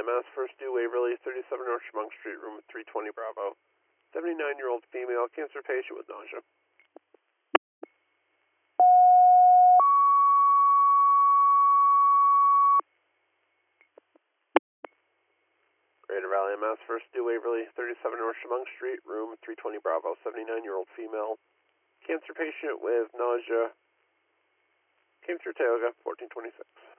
MS, first due Waverly, 37 North Chemung Street, room 320 Bravo. 79-year-old female, cancer patient with nausea. Greater Valley MS, first due Waverly, 37 North Chemung Street, room 320 Bravo. 79-year-old female, cancer patient with nausea. Came through Tioga, 1426.